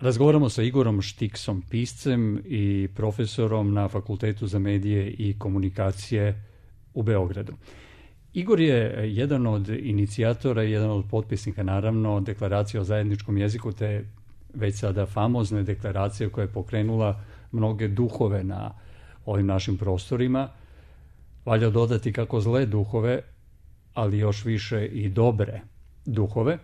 Razgovaramo sa Igorom Štiksom, piscem i profesorom na Fakultetu za medije i komunikacije u Beogradu. Igor je jedan od inicijatora i jedan od potpisnika, naravno, deklaracije o zajedničkom jeziku, te već sada famozne deklaracije koja je pokrenula mnoge duhove na ovim našim prostorima. Valja dodati kako zle duhove, ali još više i dobre duhove.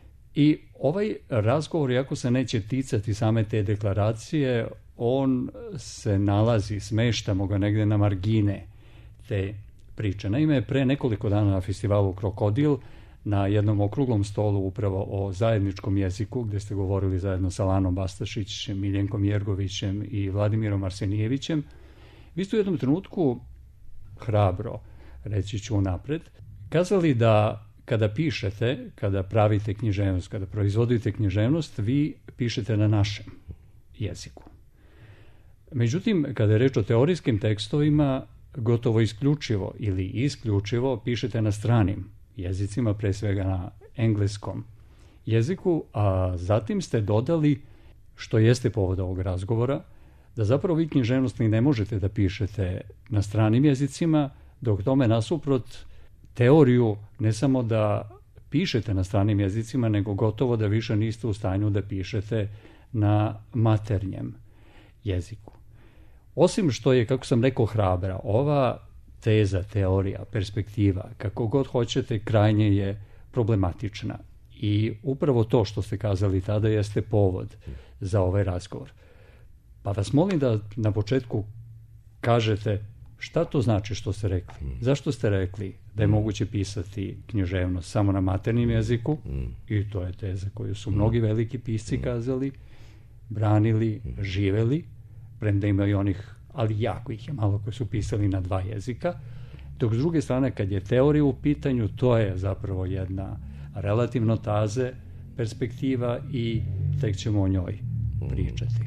I ovaj razgovor, iako se neće ticati same te deklaracije, on se nalazi, smeštamo ga negde na margine te priče. Naime, pre nekoliko dana na festivalu Krokodil, na jednom okruglom stolu upravo o zajedničkom jeziku, gde ste govorili zajedno sa Lanom Bastašić, Miljenkom Jergovićem i Vladimirom Arsenijevićem, vi ste u jednom trenutku hrabro, reći ću unapred, kazali da kada pišete, kada pravite književnost, kada proizvodite književnost, vi pišete na našem jeziku. Međutim, kada je reč o teorijskim tekstovima, gotovo isključivo ili isključivo pišete na stranim jezicima, pre svega na engleskom jeziku, a zatim ste dodali, što jeste povod ovog razgovora, da zapravo vi književnost ni ne možete da pišete na stranim jezicima, dok tome nasuprot teoriju ne samo da pišete na stranim jezicima, nego gotovo da više niste u stanju da pišete na maternjem jeziku. Osim što je, kako sam rekao, hrabra, ova teza, teorija, perspektiva, kako god hoćete, krajnje je problematična. I upravo to što ste kazali tada jeste povod za ovaj razgovor. Pa vas molim da na početku kažete šta to znači što ste rekli. Zašto ste rekli da je moguće pisati književnost samo na maternjem jeziku, i to je teza koju su mnogi veliki pisci kazali, branili, živeli, premda imaju onih, ali jako ih je malo, koji su pisali na dva jezika, dok s druge strane, kad je teorija u pitanju, to je zapravo jedna relativno taze perspektiva i tek ćemo o njoj pričati.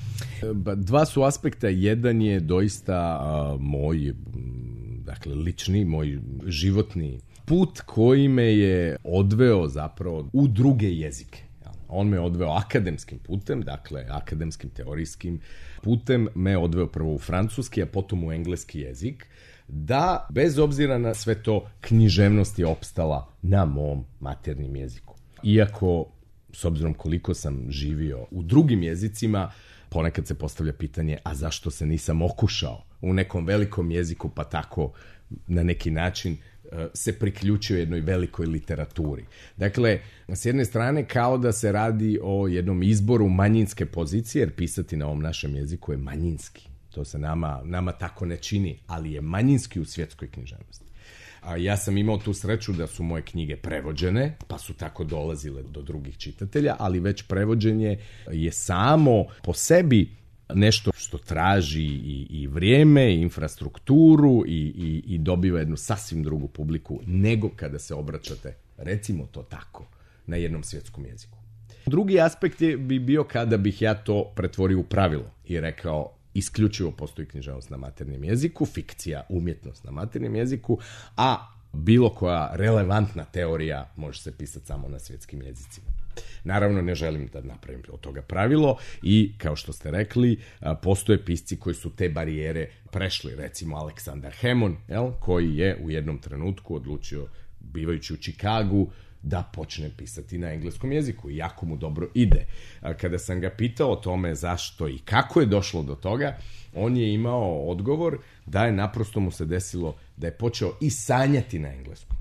Dva su aspekta. Jedan je doista moj, dakle, lični, moj životni put koji me je odveo zapravo u druge jezike. On me odveo akademskim putem, dakle, akademskim teorijskim putem, me odveo prvo u francuski, a potom u engleski jezik, da, bez obzira na sve to, književnost je opstala na mom maternjem jeziku. Iako, s obzirom koliko sam živio u drugim jezicima, ponekad se postavlja pitanje, a zašto se nisam okušao u nekom velikom jeziku, pa tako na neki način se priključio jednoj velikoj literaturi. Dakle, s jedne strane kao da se radi o jednom izboru manjinske pozicije, jer pisati na ovom našem jeziku je manjinski. To se nama tako ne čini, ali je manjinski u svjetskoj književnosti. A ja sam imao tu sreću da su moje knjige prevođene, pa su tako dolazile do drugih čitatelja, ali već prevođenje je samo po sebi nešto što traži i vrijeme, i infrastrukturu i dobiva jednu sasvim drugu publiku nego kada se obraćate, recimo to tako, na jednom svjetskom jeziku. Drugi aspekt bi bio kada bih ja to pretvorio u pravilo i rekao isključivo postoji književnost na maternjem jeziku, fikcija, umjetnost na maternjem jeziku, a bilo koja relevantna teorija može se pisati samo na svjetskim jezicima. Naravno, ne želim da napravim od toga pravilo i, kao što ste rekli, postoje pisci koji su te barijere prešli. Recimo Aleksandar Hemon, koji je u jednom trenutku odlučio, bivajući u Čikagu, da počne pisati na engleskom jeziku i jako mu dobro ide. Kada sam ga pitao o tome zašto i kako je došlo do toga, on je imao odgovor da je naprosto mu se desilo da je počeo i sanjati na engleskom.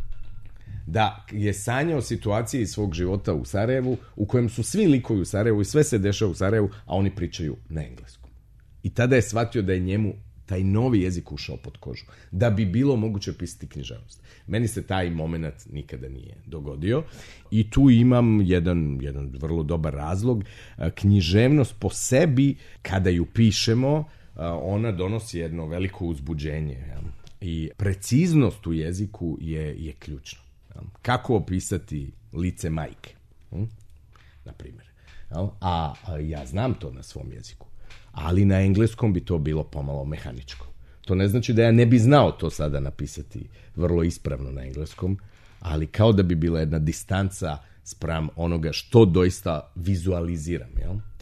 Da je sanjao situaciji iz svog života u Sarajevu, u kojem su svi likovi u Sarajevu i sve se dešava u Sarajevu, a oni pričaju na engleskom. I tada je shvatio da je njemu taj novi jezik ušao pod kožu, da bi bilo moguće pisati književnost. Meni se taj moment nikada nije dogodio i tu imam jedan vrlo dobar razlog. Književnost po sebi, kada ju pišemo, ona donosi jedno veliko uzbuđenje. I preciznost u jeziku je ključna. Kako opisati lice majke, na primjer. A ja znam to na svom jeziku. Ali na engleskom bi to bilo pomalo mehaničko. To ne znači da ja ne bi znao to sada napisati vrlo ispravno na engleskom, ali kao da bi bila jedna distanca spram onoga što doista vizualiziram. Jel?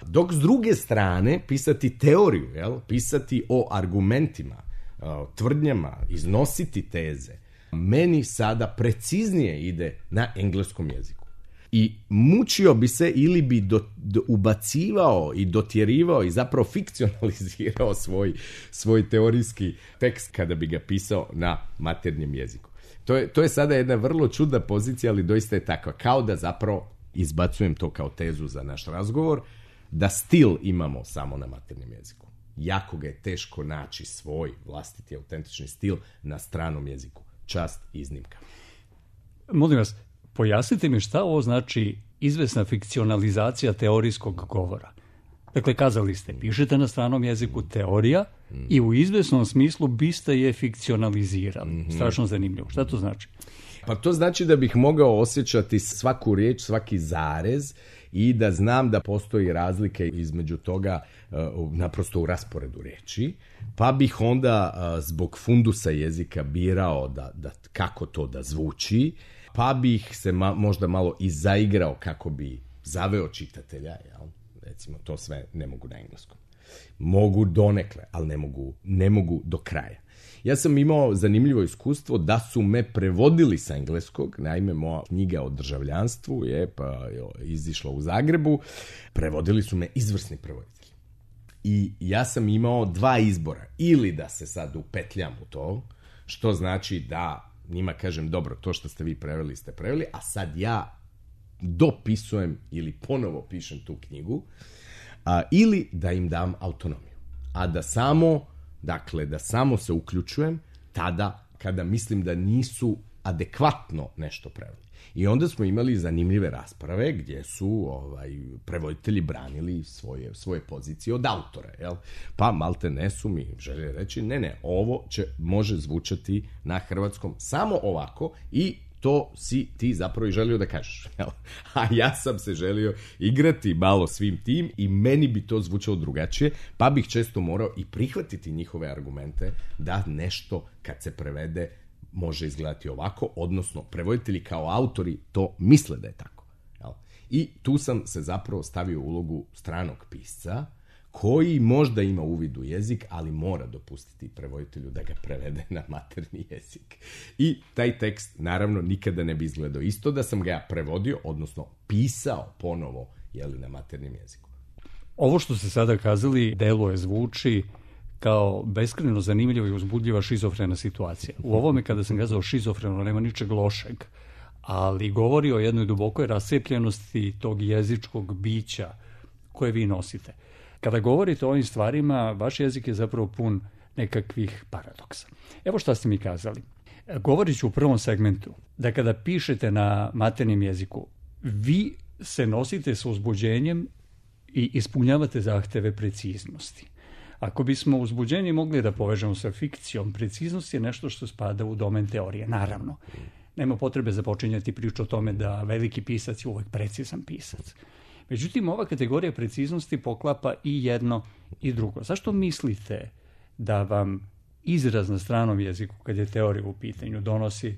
Dok s druge strane pisati teoriju, pisati o argumentima, tvrdnjama, iznositi teze, meni sada preciznije ide na engleskom jeziku. I mučio bi se ili bi ubacivao i dotjerivao i zapravo fikcionalizirao svoj teorijski tekst kada bi ga pisao na maternjem jeziku. To je sada jedna vrlo čudna pozicija, ali doista je takva. Kao da zapravo, izbacujem to kao tezu za naš razgovor, da stil imamo samo na maternjem jeziku. Jako ga je teško naći svoj vlastiti autentični stil na stranom jeziku. Čast iznimka. Molim vas, pojasnite mi šta ovo znači izvesna fikcionalizacija teorijskog govora. Dakle, kazali ste, pišete na stranom jeziku teorija i u izvesnom smislu biste je fikcionalizirali. Strašno zanimljivo. Šta to znači? Pa to znači da bih mogao osjećati svaku riječ, svaki zarez i da znam da postoji razlike između toga naprosto u rasporedu riječi, pa bih onda zbog fundusa jezika birao da kako to da zvuči, pa bih se možda malo i zaigrao kako bi zaveo čitatelja, jel? Recimo, to sve ne mogu na engleskom. Mogu donekle, ali ne mogu do kraja. Ja sam imao zanimljivo iskustvo da su me prevodili sa engleskog, naime moja knjiga o državljanstvu je izišla u Zagrebu, prevodili su me izvrsni prevoditelji. I ja sam imao dva izbora, ili da se sad upetljam u to, što znači da njima kažem, dobro, to što ste vi preveli, ste preveli, a sad ja dopisujem ili ponovo pišem tu knjigu, ili da im dam autonomiju. A da samo se uključujem tada kada mislim da nisu adekvatno nešto preveli. I onda smo imali zanimljive rasprave gdje su prevoditelji branili svoje pozicije od autora. Jel? Pa malte ne su mi željeli reći, ne, ovo može zvučati na hrvatskom samo ovako i to si ti zapravo i želio da kažeš. Jel? A ja sam se želio igrati malo svim tim i meni bi to zvučalo drugačije, pa bih često morao i prihvatiti njihove argumente da nešto kad se prevede može izgledati ovako, odnosno prevoditelji kao autori to misle da je tako. Jel? I tu sam se zapravo stavio u ulogu stranog pisca koji možda ima uvid u jezik, ali mora dopustiti prevoditelju da ga prevede na maternji jezik. I taj tekst naravno nikada ne bi izgledao isto da sam ga ja prevodio, odnosno pisao ponovo na maternjem jeziku. Ovo što ste sada kazali deluje, zvuči kao beskrajno zanimljiva i uzbudljiva šizofrena situacija. U ovome kada sam kazao šizofreno nema ničeg lošeg, ali govori o jednoj dubokoj rascepljenosti tog jezičkog bića koje vi nosite. Kada govorite o ovim stvarima, vaš jezik je zapravo pun nekakvih paradoksa. Evo šta ste mi kazali. Govorit ću u prvom segmentu da kada pišete na maternjem jeziku, vi se nosite sa uzbuđenjem i ispunjavate zahteve preciznosti. Ako bismo uzbuđenje mogli da povežemo sa fikcijom, preciznost je nešto što spada u domen teorije, naravno. Nema potrebe započinjati priču o tome da veliki pisac je uvek precizan pisac. Međutim, ova kategorija preciznosti poklapa i jedno i drugo. Zašto mislite da vam izraz na stranom jeziku, kad je teorija u pitanju, donosi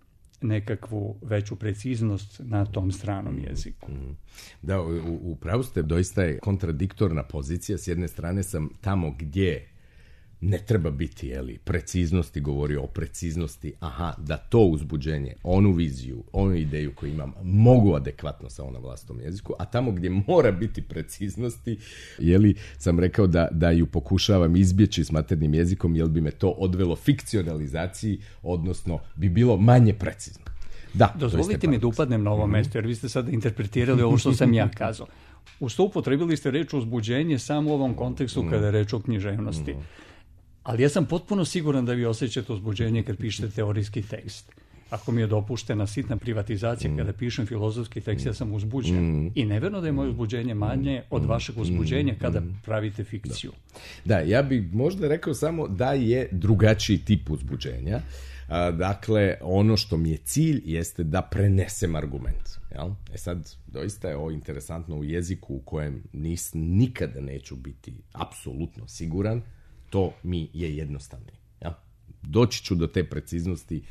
nekakvu veću preciznost na tom stranom jeziku? Da, upravo ste, doista je kontradiktorna pozicija. S jedne strane sam tamo gdje ne treba biti, preciznosti, govorio o preciznosti, da to uzbuđenje, onu viziju, onu ideju koju imam, mogu adekvatno samo na vlastitom jeziku, a tamo gdje mora biti preciznosti, sam rekao da ju pokušavam izbjeći s maternjim jezikom, bi me to odvelo fikcionalizaciji, odnosno bi bilo manje precizno. Da, dozvolite mi da upadnem na ovo mesto, jer vi ste sada interpretirali ovo što sam ja kazao. Uz to upotrebili ste reč uzbuđenje samo u ovom kontekstu kada je reč o književnosti. Ali ja sam potpuno siguran da vi osjećate uzbuđenje kad pišete teorijski tekst. Ako mi je dopuštena sitna privatizacija kada pišem filozofski tekst, ja sam uzbuđen. I neverno da je moje uzbuđenje manje od vašeg uzbuđenja kada pravite fikciju. Da, ja bih možda rekao samo da je drugačiji tip uzbuđenja. Dakle, ono što mi je cilj jeste da prenesem argument. Jel? Sad, doista je ovo interesantno u jeziku u kojem nikada neću biti apsolutno siguran. To mi je jednostavnije. Ja? Doći ću do te preciznosti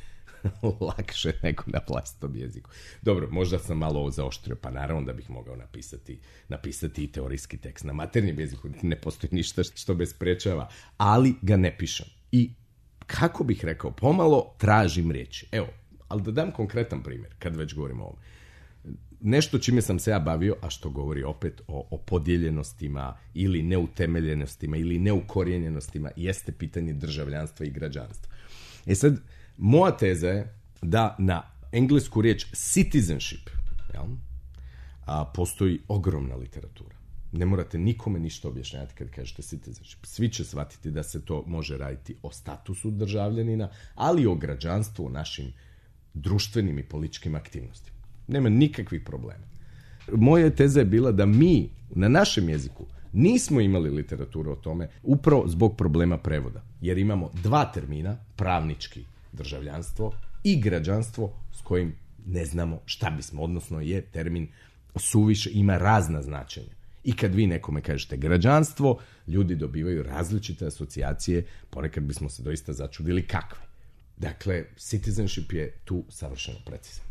lakše nego na vlastitom jeziku. Dobro, možda sam malo ovo zaoštrio, pa naravno da bih mogao napisati i teorijski tekst na maternjem jeziku. Ne postoji ništa što me sprečava, ali ga ne pišem. I kako bih rekao, pomalo tražim riječi. Evo, ali da dam konkretan primjer, kad već govorimo o ovom. Nešto čime sam se ja bavio, a što govori opet o podijeljenostima ili neutemeljenostima ili neukorijenjenostima, jeste pitanje državljanstva i građanstva. Sad, moja teza je da na englesku riječ citizenship postoji ogromna literatura. Ne morate nikome ništa objašnjavati kad kažete citizenship. Svi će shvatiti da se to može raditi o statusu državljanina, ali i o građanstvu, o našim društvenim i političkim aktivnostima. Nema nikakvih problema. Moja teza je bila da mi na našem jeziku nismo imali literaturu o tome upravo zbog problema prevoda. Jer imamo dva termina, pravnički državljanstvo i građanstvo, s kojim ne znamo šta bismo, odnosno je termin suviše, ima razna značenja. I kad vi nekome kažete građanstvo, ljudi dobivaju različite asocijacije, ponekad bismo se doista začudili kakve. Dakle, citizenship je tu savršeno precizan.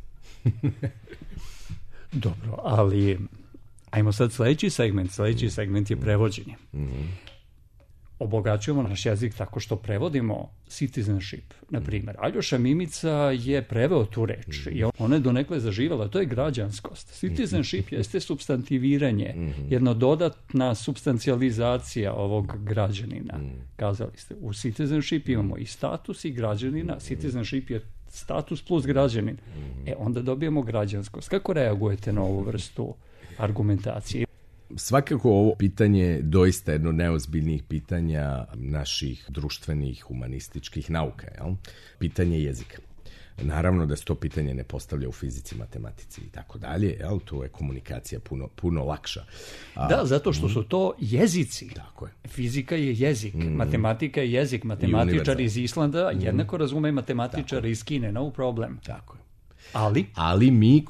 Dobro, ali ajmo sad sljedeći segment. Sljedeći segment je prevođenje. Obogaćujemo naš jezik tako što prevodimo citizenship, na primjer. Aljoša Mimica je preveo tu reč i ona je donekle zaživjela. To je građanskost. Citizenship jeste supstantiviranje, jedna dodatna supstancializacija ovog građanina. Kazali ste, u citizenship imamo i status i građanina. Citizenship je status plus građanin. Onda dobijemo građanskost. Kako reagujete na ovu vrstu argumentacije? Svakako ovo pitanje je doista jedno neozbiljnijih pitanja naših društvenih, humanističkih nauka. Jel? Pitanje jezika. Naravno da se to pitanje ne postavlja u fizici, matematici i tako dalje. To je komunikacija puno lakša. Da, zato što su to jezici. Tako je. Fizika je jezik, matematika je jezik. Matematičar iz Islanda jednako razume matematičar iz Kine, no problem. Tako je. Ali mi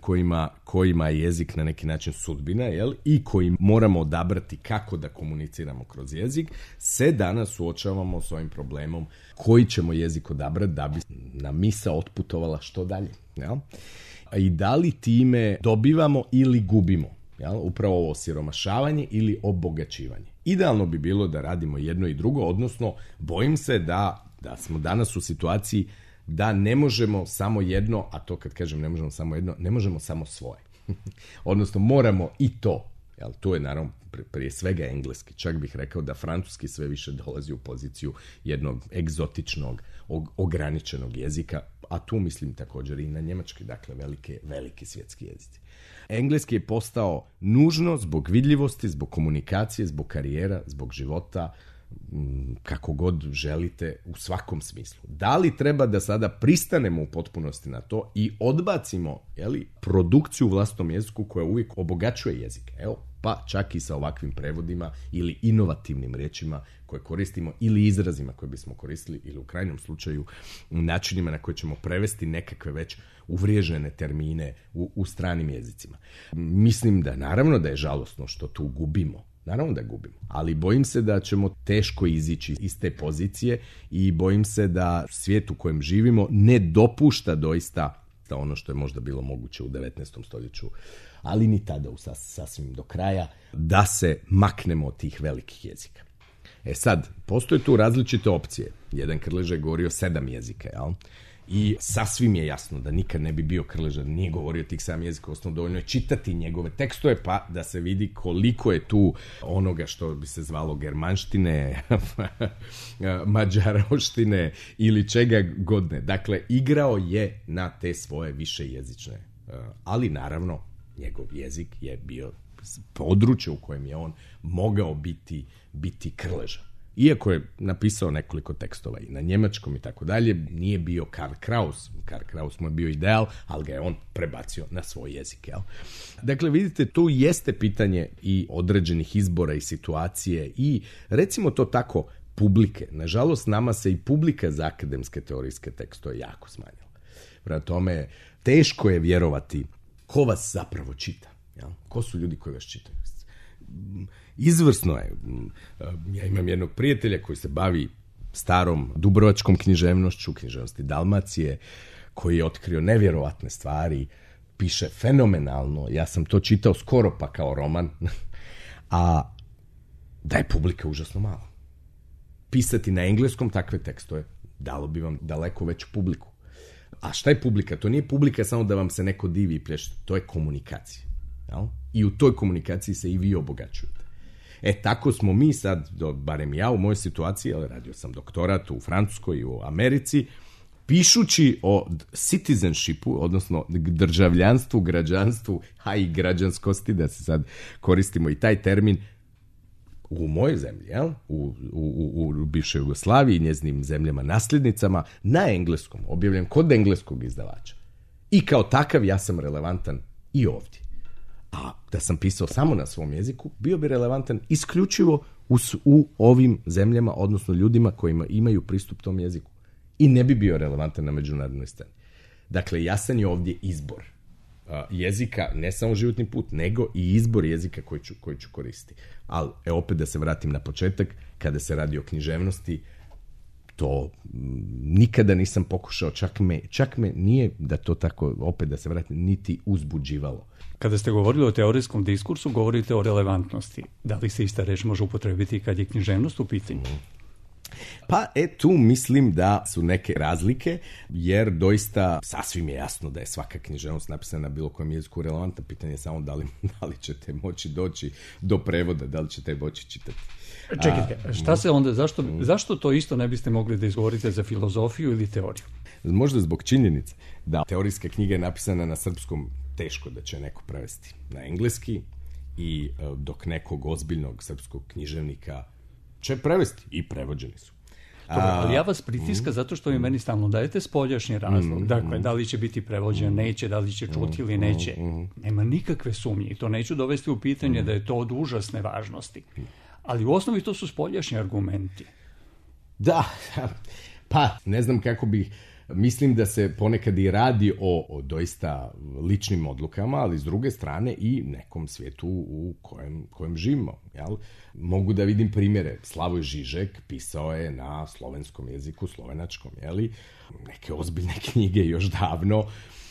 kojima je jezik na neki način sudbina, i koji moramo odabrati kako da komuniciramo kroz jezik, se danas suočavamo s ovim problemom koji ćemo jezik odabrati da bi nam misao otputovala što dalje. Jel? I da li time dobivamo ili gubimo? Jel? Upravo ovo siromašavanje ili obogaćivanje. Idealno bi bilo da radimo jedno i drugo, odnosno bojim se da smo danas u situaciji da ne možemo samo jedno, a to kad kažem ne možemo samo jedno, ne možemo samo svoje. Odnosno moramo i to. Jel, to je naravno prije svega engleski. Čak bih rekao da francuski sve više dolazi u poziciju jednog egzotičnog, ograničenog jezika, a tu mislim također i na njemački, dakle veliki svjetski jezici. Engleski je postao nužno zbog vidljivosti, zbog komunikacije, zbog karijera, zbog života, kako god želite u svakom smislu. Da li treba da sada pristanemo u potpunosti na to i odbacimo produkciju u vlastnom jeziku koja uvijek obogaćuje jezik? Pa čak i sa ovakvim prevodima ili inovativnim riječima koje koristimo ili izrazima koje bismo koristili ili u krajnjem slučaju načinima na koje ćemo prevesti nekakve već uvriježene termine u stranim jezicima. Mislim da naravno da je žalosno što tu gubimo. Naravno da gubimo, ali bojim se da ćemo teško izići iz te pozicije i bojim se da svijet u kojem živimo ne dopušta doista ono što je možda bilo moguće u 19. stoljeću, ali ni tada sasvim do kraja, da se maknemo od tih velikih jezika. Sad, postoje tu različite opcije. Jedan Krleža je govorio 7 jezika, jel? I sasvim je jasno da nikad ne bi bio Krleža, nije govorio tih 7 jezika, osnovno dovoljno je čitati njegove tekstove pa da se vidi koliko je tu onoga što bi se zvalo germanštine, mađaroštine ili čega god ne. Dakle, igrao je na te svoje višejezične, ali naravno njegov jezik je bio područje u kojem je on mogao biti Krleža. Iako je napisao nekoliko tekstova i na njemačkom i tako dalje, nije bio Karl Kraus. Karl Kraus mu je bio ideal, ali ga je on prebacio na svoj jezik. Jel? Dakle, vidite, tu jeste pitanje i određenih izbora i situacije i, recimo to tako, publike. Nažalost, nama se i publika za akademske teorijske tekstove jako smanjila. Prema tome, teško je vjerovati ko vas zapravo čita. Jel? Ko su ljudi koji vas čitaju? Izvrsno je. Ja imam jednog prijatelja koji se bavi starom dubrovačkom književnošću, književnosti Dalmacije, koji je otkrio nevjerovatne stvari, piše fenomenalno, ja sam to čitao skoro pa kao roman, a da je publika užasno malo. Pisati na engleskom takve tekstove dalo bi vam daleko veću publiku. A šta je publika? To nije publika samo da vam se neko divi i plješte, to je komunikacija. Jel? I u toj komunikaciji se i vi obogaćujete. Tako smo mi sad, barem ja u mojoj situaciji, ali radio sam doktorat u Francuskoj i u Americi, pišući o citizenshipu, odnosno državljanstvu, građanstvu, a i građanskosti, da se sad koristimo i taj termin, u mojoj zemlji, jel? U bivšoj Jugoslaviji, njeznim zemljama nasljednicama, na engleskom, objavljen kod engleskog izdavača. I kao takav ja sam relevantan i ovdje. A da sam pisao samo na svom jeziku, bio bi relevantan isključivo u ovim zemljama, odnosno ljudima kojima imaju pristup tom jeziku. I ne bi bio relevantan na međunarodnoj sceni. Dakle, jasan je ovdje izbor jezika, ne samo životni put, nego i izbor jezika koji ću koristiti. Ali, opet da se vratim na početak, kada se radi o književnosti, to nikada nisam pokušao, čak me nije, da to tako, opet da se vratim, niti uzbuđivalo. Kada ste govorili o teorijskom diskursu, govorite o relevantnosti. Da li se ista reč može upotrebiti kad je književnost u pitanju? Pa tu mislim da su neke razlike, jer doista sasvim je jasno da je svaka književnost napisana na bilo kojem jeziku relevantna. Pitanje je samo da li ćete moći doći do prevoda, da li ćete moći čitati. Čekajte, šta se onda, zašto to isto ne biste mogli da izgovorite za filozofiju ili teoriju? Možda zbog činjenice da teorijska knjiga je napisana na srpskom, teško da će neko prevesti na engleski, i dok nekog ozbiljnog srpskog književnika će prevesti, i prevođeni su. Dobro, ali ja vas pritiska zato što vi meni stalno dajete spoljašnji razlog. Dakle, da li će biti prevođen, neće, da li će čuti ili neće. Nema nikakve sumnje i to neću dovesti u pitanje da je to od užasne važnosti. Ali u osnovi to su spoljašnji argumenti. Da, pa ne znam kako bih. Mislim da se ponekad i radi o doista ličnim odlukama, ali s druge strane i nekom svijetu u kojem živimo. Jel? Mogu da vidim primjere. Slavoj Žižek pisao je na slovenskom jeziku, slovenačkom, jeli? Neke ozbiljne knjige još davno,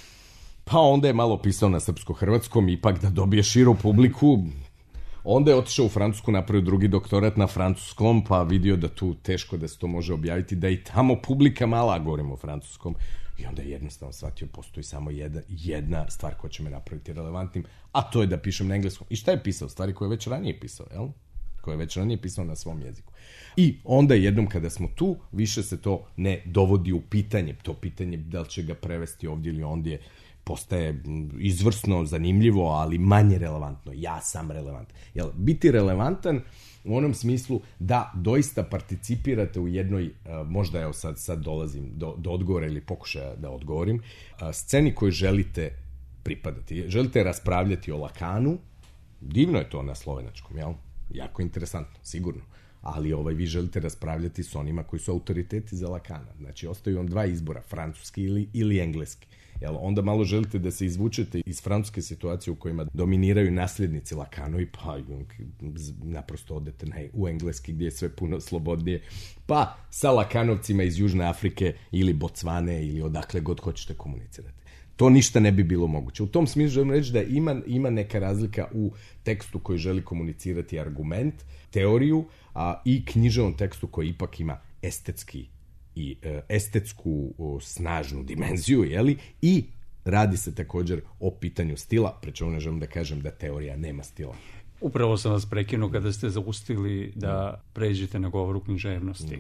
pa onda je malo pisao na srpsko-hrvatskom, ipak da dobije širu publiku. Onda je otišao u Francusku, napravio drugi doktorat na francuskom, pa vidio da tu teško da se to može objaviti, da i tamo publika mala, govorimo o francuskom. I onda je jednostavno shvatio, postoji samo jedna stvar koja će me napraviti relevantnim, a to je da pišem na engleskom. I šta je pisao? Stvari koje je već ranije pisao, jel? Koje je već ranije pisao na svom jeziku. I onda jednom kada smo tu, više se to ne dovodi u pitanje. To pitanje da li će ga prevesti ovdje ili ondje postaje izvrsno, zanimljivo, ali manje relevantno. Ja sam relevantan. Jel, biti relevantan u onom smislu da doista participirate u jednoj, možda evo sad dolazim do odgovora ili pokušaja da odgovorim, sceni koju želite pripadati. Želite raspravljati o Lakanu, divno je to na slovenačkom, jel? Jako interesantno, sigurno. Ali vi želite raspravljati s onima koji su autoriteti za Lakana. Znači, ostaju vam dva izbora, francuski ili engleski. Jel, onda malo želite da se izvučete iz francuske situacije u kojima dominiraju nasljednici Lakanovi, pa naprosto odete u engleski gdje je sve puno slobodnije, pa sa Lakanovcima iz Južne Afrike ili Bocvane ili odakle god hoćete komunicirati. To ništa ne bi bilo moguće. U tom smislu želim reći da ima neka razlika u tekstu koji želi komunicirati argument, teoriju, i književnom tekstu koji ipak ima estetsku snažnu dimenziju, jeli? I radi se također o pitanju stila, pri čemu ne želim da kažem da teorija nema stila. Upravo sam vas prekinuo kada ste zaustili da pređete na govoru književnosti.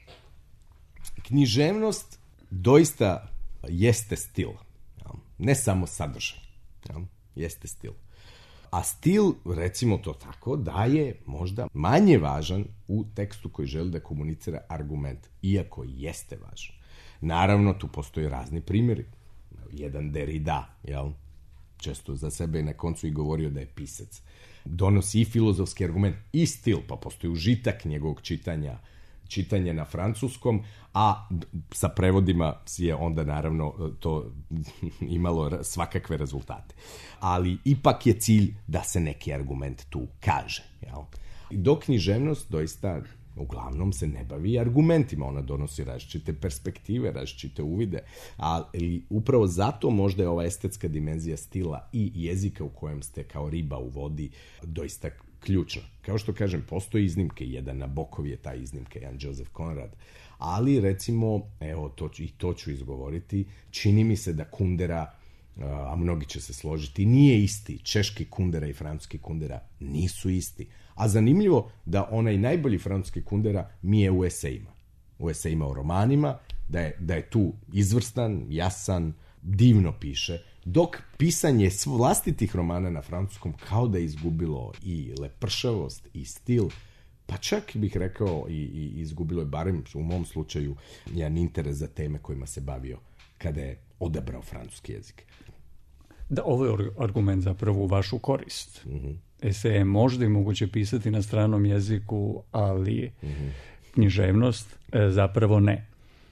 Književnost doista jeste stil. Ne samo sadržaj. Jeste stil. A stil, recimo to tako, da je možda manje važan u tekstu koji želi da komunicira argument, iako jeste važan. Naravno, tu postoje razni primjeri. Jedan Derrida, jel? Često za sebe na koncu i govorio da je pisac. Donosi i filozofski argument i stil, pa postoji užitak njegovog čitanja na francuskom, a sa prevodima je onda naravno to imalo svakakve rezultate. Ali ipak je cilj da se neki argument tu kaže. Jel? Dok književnost doista uglavnom se ne bavi argumentima, ona donosi različite perspektive, različite uvide, ali upravo zato možda je ova estetska dimenzija stila i jezika u kojem ste kao riba u vodi doista ključna. Kao što kažem, postoje iznimke, jedan Nabokov je ta iznimka, jedan Joseph Conrad, ali recimo, evo, to ću izgovoriti, čini mi se da Kundera, a mnogi će se složiti, nije isti. Češki Kundera i francuski Kundera nisu isti. A zanimljivo da onaj najbolji francuski Kundera mi je u esejima. U esejima o romanima, da je tu izvrstan, jasan, divno piše, dok pisanje vlastitih romana na francuskom kao da je izgubilo i lepršavost i stil, pa čak bih rekao i izgubilo je, barem u mom slučaju, jedan interes za teme kojima se bavio kada je odabrao francuski jezik. Da, ovo je argument zapravo u vašu korist. Eseje je možda i moguće pisati na stranom jeziku, ali književnost zapravo ne.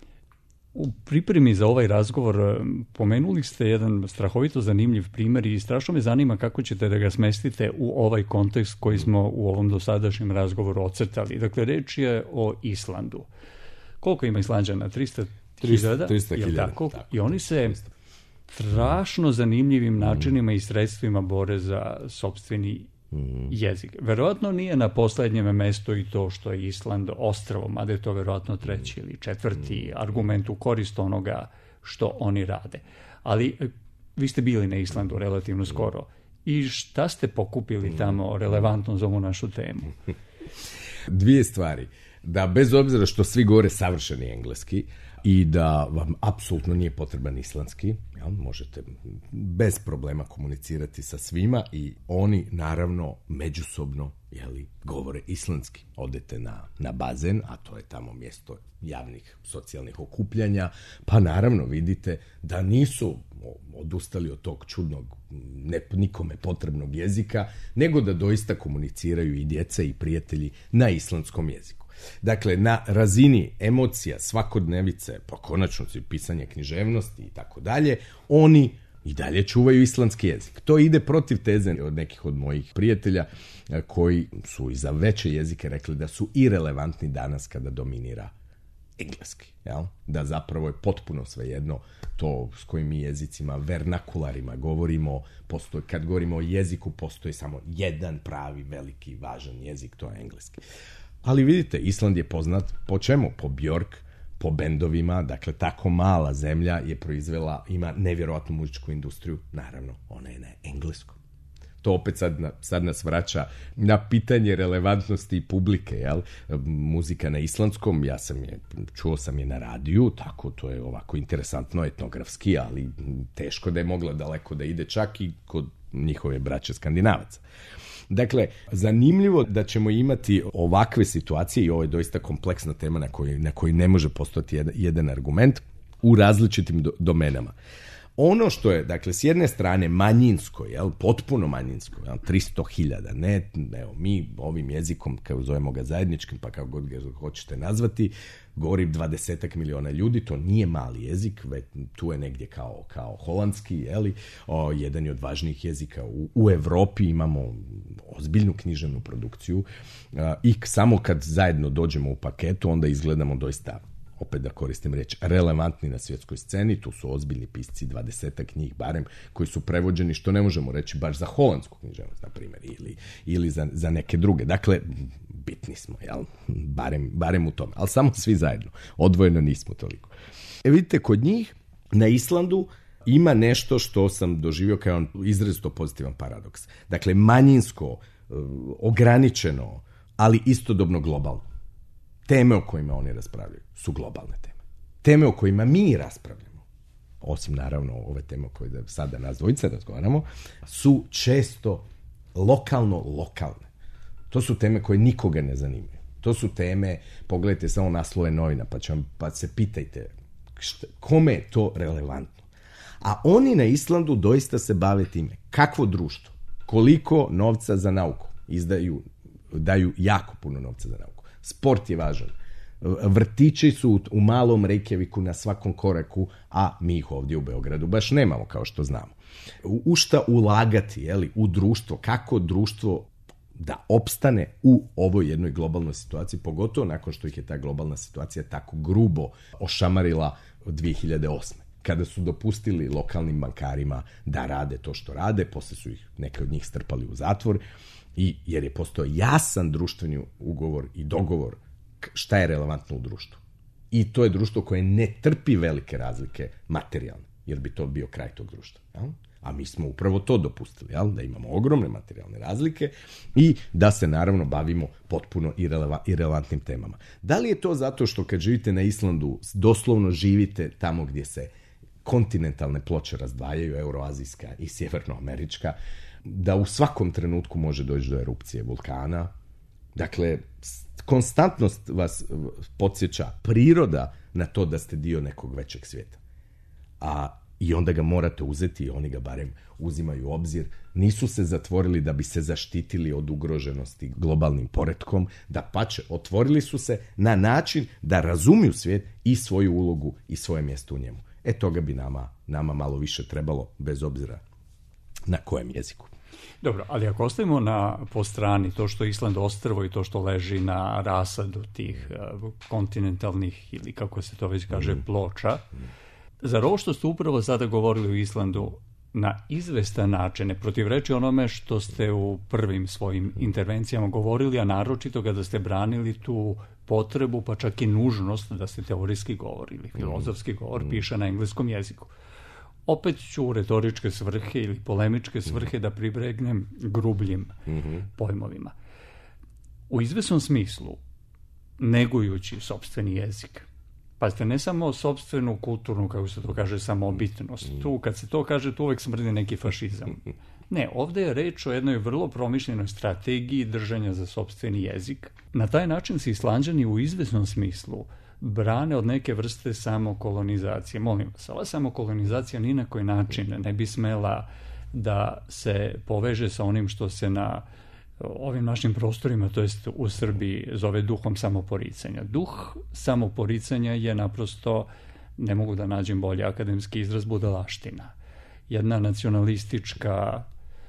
U pripremi za ovaj razgovor pomenuli ste jedan strahovito zanimljiv primjer i strašno me zanima kako ćete da ga smestite u ovaj kontekst koji smo u ovom dosadašnjem razgovoru ocrtali. Dakle, reč je o Islandu. Koliko ima Islanđana? 300.000? Tako? I oni se strašno zanimljivim načinima i sredstvima bore za sopstveni jezik. Verovatno nije na poslednjem mestu i to što je Island ostrvo, mada je to verovatno treći ili četvrti argument u korist onoga što oni rade. Ali vi ste bili na Islandu relativno skoro. I šta ste pokupili tamo relevantno za ovu našu temu? Dvije stvari. Da bez obzira što svi govore savršeni engleski i da vam apsolutno nije potreban islandski, možete bez problema komunicirati sa svima i oni naravno međusobno govore islandski. Odete na bazen, a to je tamo mjesto javnih socijalnih okupljanja, pa naravno vidite da nisu odustali od tog čudnog, nikome potrebnog jezika, nego da doista komuniciraju i djeca i prijatelji na islandskom jeziku. Dakle, na razini emocija, svakodnevice, po konačnici pisanje književnosti i tako dalje, oni i dalje čuvaju islandski jezik. To ide protiv teze od nekih od mojih prijatelja koji su i za veće jezike rekli da su irelevantni danas kada dominira engleski. Jel? Da zapravo je potpuno svejedno to s kojim mi jezicima, vernakularima govorimo. Kad govorimo o jeziku, postoji samo jedan pravi, veliki, važan jezik, to je engleski. Ali vidite, Island je poznat po čemu? Po Björk, po bendovima, dakle tako mala zemlja je proizvela, ima nevjerojatnu muzičku industriju, naravno, ona je na engleskom. To opet sad nas vraća na pitanje relevantnosti publike, jel? Muzika na islandskom, čuo sam je na radiju, tako to je ovako interesantno etnografski, ali teško da je mogla daleko da ide čak i kod njihove braće Skandinavaca. Dakle, zanimljivo da ćemo imati ovakve situacije i ovo je doista kompleksna tema na kojoj ne može postojati jedan argument u različitim domenama. Ono što je, dakle, s jedne strane manjinsko, potpuno manjinsko, 300.000, ne, evo, mi ovim jezikom, kao zovemo ga zajedničkim, pa kako god ga hoćete nazvati, govori 20 miliona ljudi, to nije mali jezik, već tu je negdje kao holandski, jedan je od važnijih jezika u Evropi, imamo ozbiljnu književnu produkciju i samo kad zajedno dođemo u paketu, onda izgledamo doista, opet da koristim riječ, relevantni na svjetskoj sceni. Tu su ozbiljni pisci, 20 njih barem, koji su prevođeni, što ne možemo reći baš za holandsku književnost, na primjer, ili za neke druge. Dakle, bitni smo, jel? Barem u tome, ali samo svi zajedno. Odvojeno nismo toliko. Vidite, kod njih na Islandu ima nešto što sam doživio kao izrazito pozitivan paradoks. Dakle, manjinsko, ograničeno, ali istodobno globalno. Teme o kojima oni raspravljaju su globalne teme. Teme o kojima mi raspravljamo, osim naravno ove teme o kojoj sada nas dvojice razgovaramo, su često lokalne. To su teme koje nikoga ne zanimaju. To su teme, pogledajte samo naslove novina, pa se pitajte kome je to relevantno. A oni na Islandu doista se bave time. Kakvo društvo? Koliko novca za nauku? Daju jako puno novca za nauku. Sport je važan. Vrtići su u malom Reykjaviku na svakom koraku, a mi ih ovdje u Beogradu baš nemamo, kao što znamo. U šta ulagati, u društvo? Kako društvo da opstane u ovoj jednoj globalnoj situaciji, pogotovo nakon što ih je ta globalna situacija tako grubo ošamarila 2008. Kada su dopustili lokalnim bankarima da rade to što rade, posle su ih neke od njih strpali u zatvor, jer je postao jasan društveni ugovor i dogovor šta je relevantno u društvu. I to je društvo koje ne trpi velike razlike materijalne, jer bi to bio kraj tog društva. Jel? A mi smo upravo to dopustili, jel? Da imamo ogromne materijalne razlike i da se naravno bavimo potpuno irelevantnim temama. Da li je to zato što kad živite na Islandu, doslovno živite tamo gdje se kontinentalne ploče razdvajaju, euroazijska i sjevernoamerička, da u svakom trenutku može doći do erupcije vulkana. Dakle, konstantnost vas podsjeća priroda na to da ste dio nekog većeg svijeta. I onda ga morate uzeti i oni ga barem uzimaju u obzir. Nisu se zatvorili da bi se zaštitili od ugroženosti globalnim poretkom, dapače, otvorili su se na način da razumiju svijet i svoju ulogu i svoje mjesto u njemu. Toga bi nama malo više trebalo, bez obzira na kojem jeziku. Dobro, ali ako ostavimo po strani to što je Island ostrvo i to što leži na rasadu tih kontinentalnih, ili kako se to već kaže, ploča, zar ovo što ste upravo sada govorili u Islandu na izvestan način, ne protivreči onome što ste u prvim svojim intervencijama govorili, a naročito kada ste branili tu potrebu, pa čak i nužnost da se teorijski govor ili filozofski govor piše na engleskom jeziku. Opet ću u retoričke svrhe ili polemičke svrhe da pribregnem grubljim pojmovima. U izvesnom smislu, negujući sopstveni jezik, pazite, ne samo sopstvenu kulturnu, kako se to kaže, samobitnost. Tu, kad se to kaže, tu uvek smrdi neki fašizam. Ne, ovdje je reč o jednoj vrlo promišljenoj strategiji držanja za sopstveni jezik. Na taj način se Islanđani u izvesnom smislu brane od neke vrste samokolonizacije. Molim vas, ova samokolonizacija ni na koji način ne bi smela da se poveže sa onim što se na ovim našim prostorima, to jest u Srbiji, zove duhom samoporicanja. Duh samoporicanja je naprosto, ne mogu da nađem bolje akademski izraz, budalaština. Jedna nacionalistička,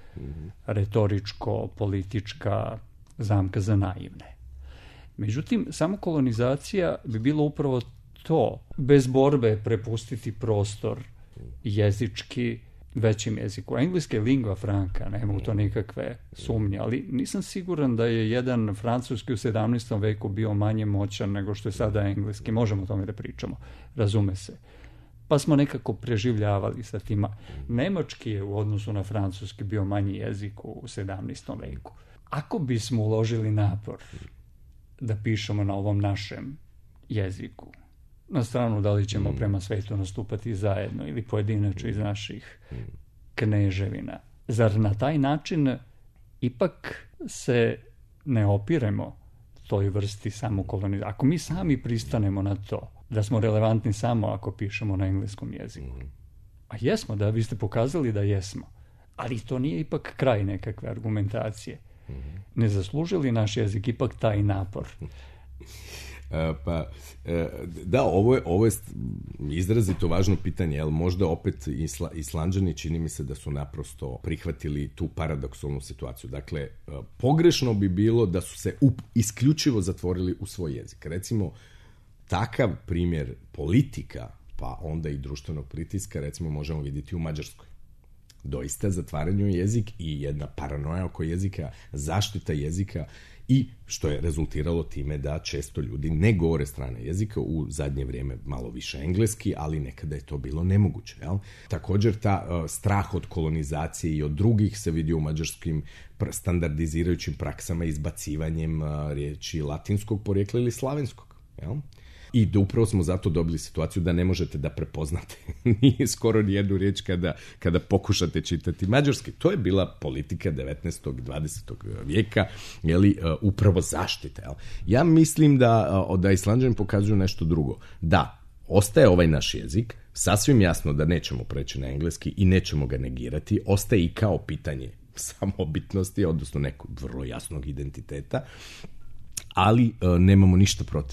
retoričko-politička zamka za naivne. Međutim, samokolonizacija bi bilo upravo to, bez borbe prepustiti prostor jezički većim jeziku. Engleska je lingua franca, nema u to nikakve sumnje, ali nisam siguran da je jedan francuski u 17. veku bio manje moćan nego što je sada engleski. Možemo o tome da pričamo, razume se. Pa smo nekako preživljavali sa tima. Nemački je u odnosu na francuski bio manji jezik u 17. veku. Ako bismo uložili napor da pišemo na ovom našem jeziku, na stranu da li ćemo prema svetu nastupati zajedno ili pojedinačno iz naših kneževina, zar na taj način ipak se ne opiremo toj vrsti samokolonizacije? Ako mi sami pristanemo na to da smo relevantni samo ako pišemo na engleskom jeziku, a jesmo, da vi ste pokazali da jesmo, ali to nije ipak kraj nekakve argumentacije. Ne zaslužili naš jezik ipak taj napor? Da, ovo je izrazito važno pitanje, jer možda opet Islanđani, čini mi se da su naprosto prihvatili tu paradoksalnu situaciju. Dakle, pogrešno bi bilo da su se isključivo zatvorili u svoj jezik. Recimo, takav primjer politika, pa onda i društvenog pritiska, recimo možemo vidjeti u Mađarskoj. Doista zatvaranju jezik i jedna paranoja oko jezika, zaštita jezika, i što je rezultiralo time da često ljudi ne govore strane jezika, u zadnje vrijeme malo više engleski, ali nekada je to bilo nemoguće. Jel? Također ta strah od kolonizacije i od drugih se vidi u mađarskim standardizirajućim praksama, izbacivanjem riječi latinskog porijekla ili slavenskog. Jel? I da upravo smo zato dobili situaciju da ne možete da prepoznate nije skoro nijednu riječ kada pokušate čitati mađarski. To je bila politika 19. i 20. vijeka, upravo zaštite. Ja mislim da Islanđani pokazuju nešto drugo. Da, ostaje ovaj naš jezik, sasvim jasno da nećemo preći na engleski i nećemo ga negirati, ostaje i kao pitanje samobitnosti, odnosno nekog vrlo jasnog identiteta, ali nemamo ništa protiv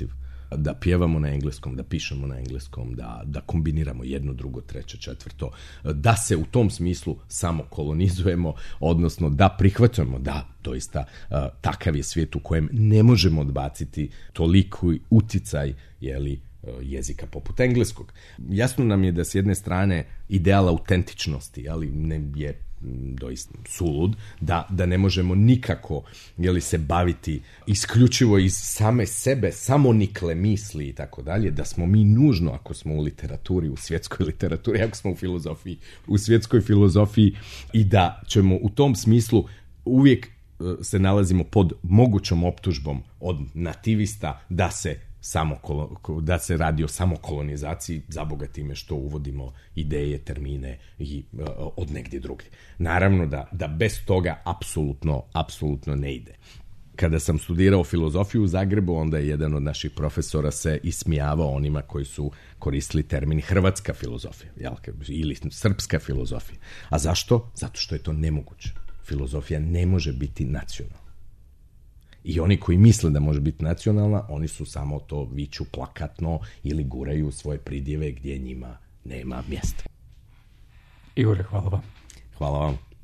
da pjevamo na engleskom, da pišemo na engleskom, da kombiniramo jedno, drugo, treće, četvrto, da se u tom smislu samo kolonizujemo, odnosno da prihvatujemo da doista takav je svijet u kojem ne možemo odbaciti toliko uticaj jezika poput engleskog. Jasno nam je da s jedne strane ideal autentičnosti, ali ne je doista sulud, da ne možemo nikako se baviti isključivo iz same sebe, samonikle misli i tako dalje, da smo mi nužno, ako smo u literaturi, u svjetskoj literaturi, ako smo u filozofiji, u svjetskoj filozofiji, i da ćemo u tom smislu uvijek se nalazimo pod mogućom optužbom od nativista da se radi o samokolonizaciji, zaboga time što uvodimo ideje, termine i od negdje drugdje. Naravno da bez toga apsolutno ne ide. Kada sam studirao filozofiju u Zagrebu, onda je jedan od naših profesora se ismijavao onima koji su koristili termin hrvatska filozofija ili srpska filozofija. A zašto? Zato što je to nemoguće. Filozofija ne može biti nacionalna. I oni koji misle da može biti nacionalna, oni su samo to viču plakatno ili guraju svoje pridjeve gdje njima nema mjesta. Igore, hvala vam. Hvala vam.